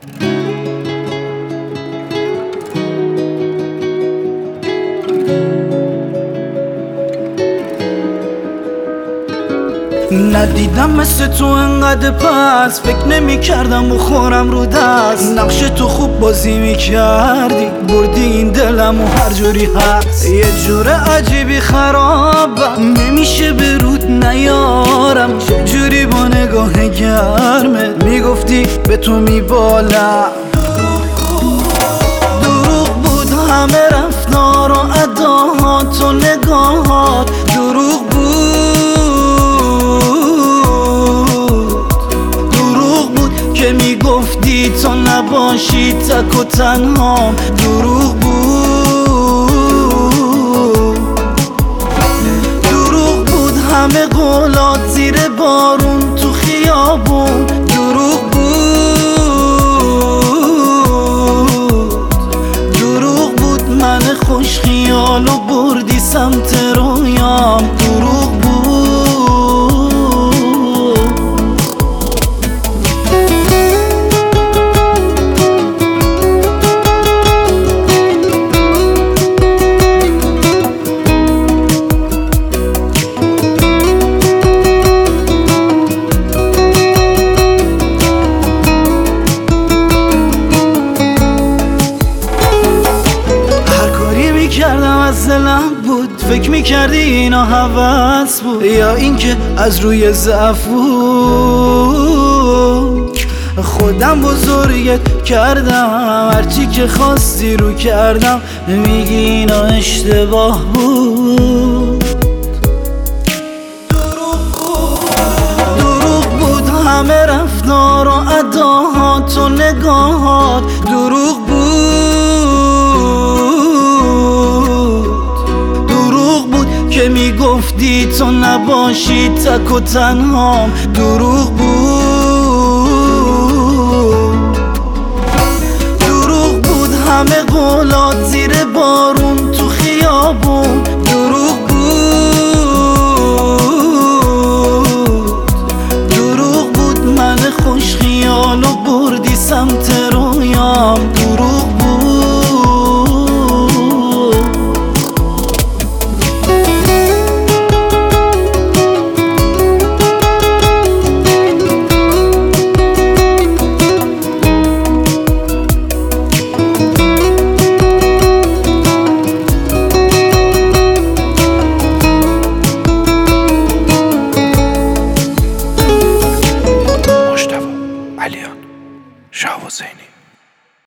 ندیدم مثل تو انقدر پس، فکر نمی کردم بخورم رو دست. نقش تو خوب بازی می کردی، بردی این دلم و هر جوری هست. یه جور عجیبی خرابم، نمیشه به رود نیارم. چجوری با نگاه گرمه میگفتی به تو میبالم. دروغ بود همه رفتار و اداهات و نگاهات، دروغ بود که میگفتی تو نباشی تک و تنهام، دروغ بود همه قولات زیر بارون تو خیابون، دروغ بود من خوش خیال و بردی سمت رویام، دروغ بود. از دلم بود، فکر میکردی اینا هوس بود یا اینکه از روی ضعف بود. خودم بزرگت کردم، هرچی که خواستی رو کردم، میگی اینا اشتباه بود. دروغ بود همه رفتار و اداهات و نگاهات، دروغ بود که میگفتی تو نباشی تک و تنهام، دروغ بود همه قولات زیر بارون تو خیابون، دروغ بود من خوش خیال و بردی سمت رویام، دروغ بود. علیان شاه حسینی